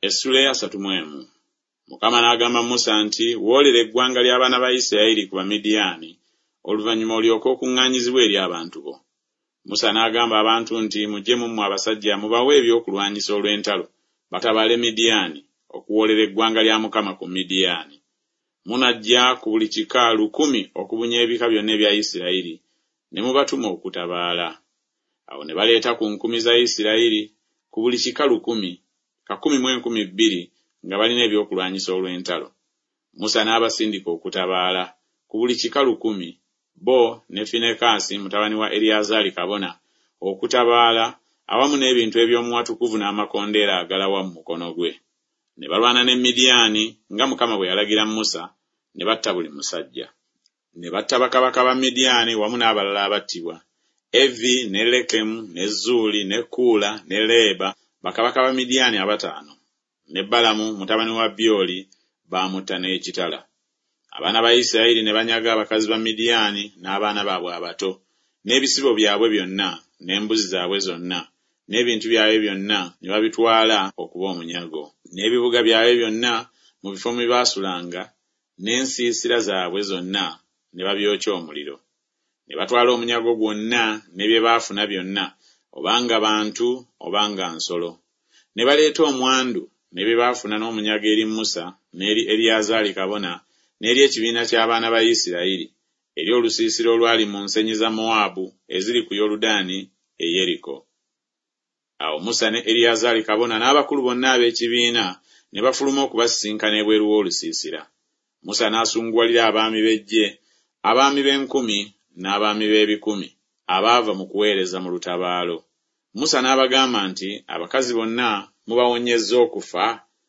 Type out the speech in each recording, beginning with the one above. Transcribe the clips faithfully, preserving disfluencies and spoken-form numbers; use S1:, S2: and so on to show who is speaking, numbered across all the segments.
S1: Essula ya asatu mu emu. Mukama n'agamba Musa nti woolera eggwanga ly'abaana ba Isirayiri ku Bamidiyaani oluvannyuma olyoke okuŋŋaanyizibwa eri abantu bo. Musa n'agamba abantu nti mujje mummwe abasajja mubawe ebyokulwanyisa olw'entalo batabaale Midiyaani okuwoolera eggwanga lya Mukama ku Midiyaani. Munajja ku buli kika lukumi okubunya ebika byonna ebya Isirayiri ne mubatuma okutabaala. Awo ne baleeta ku nkumi za Isirayiri ku buli kika lukumi, kakumi mu enkumi bbiri nga balina ebyokulwanyisa olw'entalo. Musa n'abasindika okutabaala ku buli kika lukumi, bo ne Finekaasi mutabani wa Eriyazaali kabona okutabaala awamu n'ebintu eby'omu watukuvu n'amakondeera agalawa mu mukono gwe. Ne balwana ne Midiyaani nga Mukama bwe yalagira Musa, ne batta buli musajja. Ne batta bakabaka ba Midiyaani wamu n'abalala abattibwa, Evi ne Lekemu ne Zuuli ne Kuula ne Leeba, bakabaka ba Midiyaani abataano. Ne Balamu mutabani wa Byoli baamutta n'ekitala. Abaana ba Isirayiri ne banyaga abakazi ba Midiyaani n'abaana baabwe abato, n'ebisibo byabwe byonna, n'embuzi zaabwe zonna, n'ebintu byabwe byonna ne babitwala okuba omunyago. N'ebibuga byabwe byonna mu bifo mwe baasulanga, n'ensiisira zaabwe zonna ne babyokya omuliro. Ne batwala omunyago gwonna ne bye baafuna byonna, obanga bantu obanga nsolo. Ne baleeta omwandu ne bye baafuna n'omunyago eri Musa n'eri Eriyazaali kabona n'eri ekibiina ky'abaana ba Isirayiri, eri olusiisira olwali mu nsenyi za Mowaabu eziri ku Yoludaani e Yeriko. Awo Musa ne Eriyazaali kabona n'abakulu bonna ab'ekibiina ne bafuluma okubasisinkana ebweru w'olusiisira. Musa n'asunguwalira abaami b'eggye, abaami b'enkumi n'abaami b'ebikumi abaava mu kuweereza mu lutabaalo. Musa n'abagamba nti abakazi bonna mubawonyezza okufa?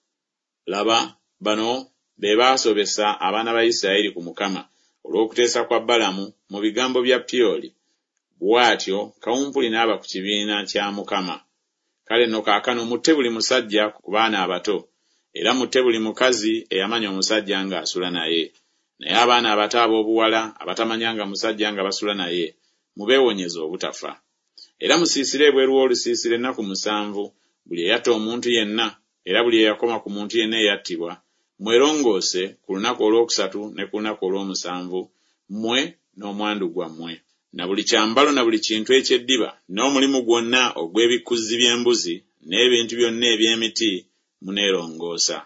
S1: Laba, bano be baasobesa abaana ba Isirayiri ku Mukama olw'okuteesa kwa Balamu mu bigambo bya Pyoli. Bw'atyo kawumpuli n'aba ku kibiina kya Mukama. Kale nno kaakano mutte buli musajja ku baana abato, era mutte buli mukazi eyamanya omusajja ng'asula naye. Naye abaana abato ab'obuwala abatamanyanga musajja nga basula naye, mubeewonyeze obutafa. Era musiisire ebweru w'olusiisira ennaku musanvu, buli eyatta omuntu yenna, era buli eyakoma ku muntu yenna eyattibwa, mwerongoose ku lunaku olwokusatu ne ku lunaku olw'omusanvu, mmwe n'omwandu gwammwe. Na buli kyambalo na buli kintu eky'eddiba n'omulimu gwonna ogw'ebikuzzi by'embuzi n'ebintu byonna eby'emiti muneerongoosa.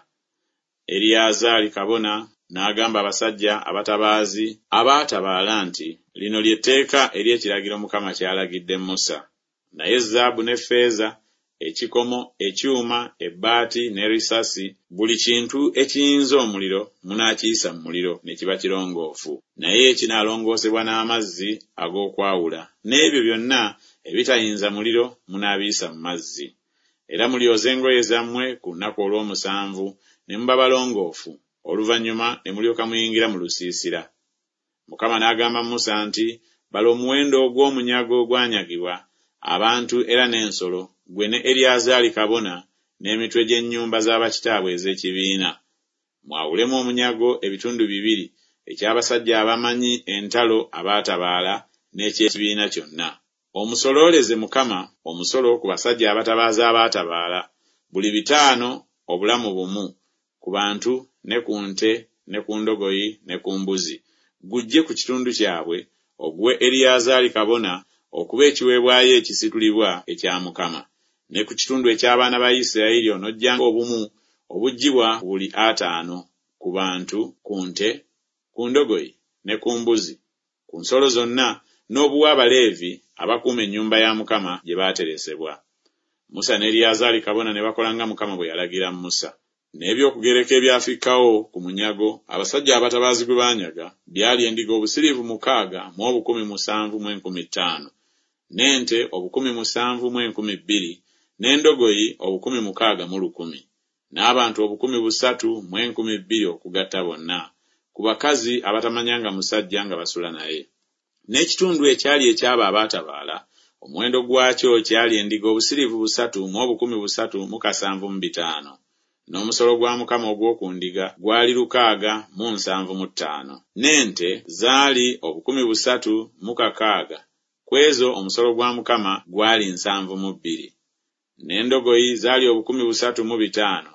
S1: Eriyazaali kabona n'agamba abasajja abatabaazi abaatabaala nti lino ly'etteeka ery'ekiragiro Mukama ky'alagidde Musa. Naye zaabu ne ffeeza, ekikomo, ekyuma, ebbaati ne risasi, buli kintu ekiyinza omuliro munaakiyisa mu muliro ne kiba kirongoofu, naye ekinaalongoosebwa n'amazzi ag'okwawula, n'ebyo byonna ebitayinza muliro munaabiyisa mu mazzi. Era mulyoze engoye zammwe ku lunaku olw'omusanvu ne muba balongoofu, oluvannyuma ne mulyoka muyingira mu lusiisira. Mukama n'agamba Musa nti bala omuwendo ogw'omunyago ogwanyagibwa abantu era n'ensolo, gwe ne Eriyazaali kabona n'emitwe gy'ennyumba z'abakitaabwe ez'ekibiina. Mwawulemu omunyago ebitundu bibiri, eky'abasajja abamanyi entalo abaatabaala n'eky'ekibiina kyonna. Omusolooleze Mukama omusolo ku basajja abatabaaza abaatabaala, buli bitaano obulamu bumu, ku bantu ne ku nte ne ku ndogoyi ne ku mbuzi, gujje ku kitundu kyabwe oguwe Eriyazaali kabona okuba ekiweebwayo ekisitulibwa ekya Mukama. Ne ku kitundu eky'abaana ba Isirayiri onojjanga obumu obuggyibwa buli ataano, ku bantu, ku nte, ku ndogoyi ne ku mbuzi, ku nsolo zonna, n'obuwa Abaleevi abakuuma ennyumba ya Mukama gye baateresebwa. Musa ne Eriyazaali kabona ne bakola nga Mukama bwe yalagira Musa. N'ebyokugereka ebyafikkawo ku munyago abasajja abatabaazi gwe baanyaga byali endiga obusiriivu mukaaga mu obukumi musanvu mu enkumi ttaano, n'ente obukumi musanvu mu enkumi bbiri, n'endogoyi obukumi mukaaga mu lukumi, n'abantu obukumi busatu mu enkumi bbiri okugatta bonna, ku bakazi abatamanyanga musajja nga basula naye. N'ekitundu ekyali ekyaba abaatabaala, omuwendo gwakyo kyali endiga obusiriivu busatu mu obukumi busatu mu kasanvu mu bitaano. N'omusolo gwa Mukama ogw'oku ndiga gwali lukaaga mu nsanvu mu ttaano. N'ente zaali obukumi busatu mu kakaaga, ku ezo omusolo gwa Mukama gwali nsanvu mu bbiri. N'endogoyi zaali obukumi busatu mu bitaano,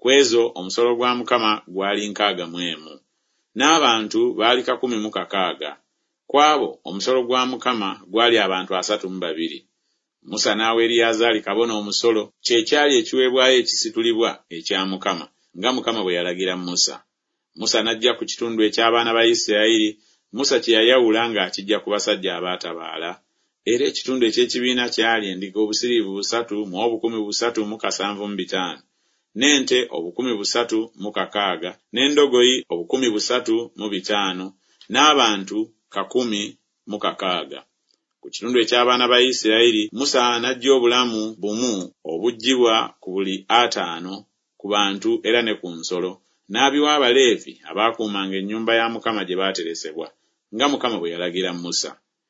S1: Kwezo omusolo gwa Mukama gwali nkaaga mu emu. N'abantu baali kakumi mu kakaaga. Kwabo omusolo gwa Mukama gwali abantu asatu mu babiri. Musa n'awa Eriyazaali kabona omusolo, kye kyali ekiweebwayo ekisitulibwa ekya Mukama, nga Mukama bwe yalagira Musa. Musa n'ajja ku kitundu eky'abaana ba Isirayiri, Musa kye yayawula ng'akijja ku basajja abaatabaala. Era ekitundu eky'ekibiina kyali endiga obusiriivu busatu mu obukumi busatu mu kasanvu mu bitaano, n'ente obukumi busatu mu kakaaga, n'endogoyi obukumi busatu mu bitaano, n'abantu kakumi mu kakaaga. Ku kitundu eky'abaana ba Isirayiri, Musa n'ajja obulamu bumu obuggyibwa ku buli ataano ku bantu era ne ku nsolo, n'abiwa Abaleevi abaakuumanga ennyumba ya Mukama gye baateresebwa, nga Mukama bwe yalagira Musa.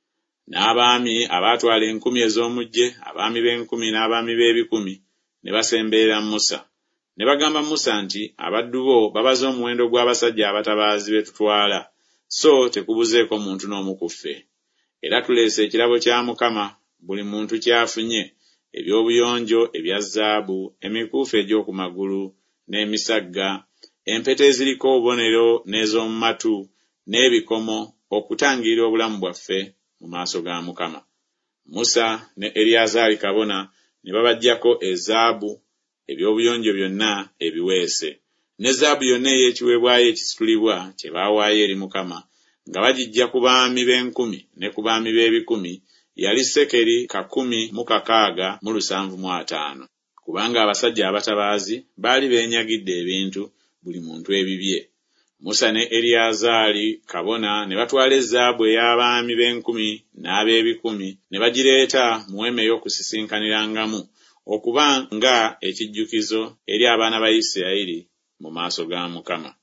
S1: N'abaami abaatwala enkumi ez'omugye, abaami b'enkumi n'abaami b'ebikumi, ne basemberera Musa. Ne bagamba Musa nti, abaddu bo babaze omuwendo gw'abasajja abatabaazi be tutwala, so tekubuzeeko muntu n'omu ku ffe. Era tuleese ekirabo kya Mukama, buli muntu kyafunye, eby'obuyonjo ebya zaabu, emikuufu egy'oku magulu, n'emisagga, empeta eziriko obubonero n'ez'omu matu, n'ebikomo, okutangirira obulamu bwaffe mu maaso ga Mukama. Musa ne Eriyazaali kabona ne babaggyako ezaabu, eby'obuyonjo byonna ebiweese, ne zaabu yonna ey'ekiweebwayo ekisitulibwa kye baawaayo eri Mukama, nga bagiggya ku baami b'enkumi ne ku baami b'ebikumi, yali sekeri kakumi mu kakaaga mu lusanvu mu ataano. Kubanga abasajja abatabaazi baali beenyagidde ebintu, buli muntu ebibye. Musa ne Eriyazaali kabona ne batwala ezaabu ey'abaami b'enkumi n'ab'ebikumi, ne bagireeta mu weema ey'okusisinkaniramu, okuba nga ekijjukizo eri abaana ba Isirayiri mu maaso ga Mukama.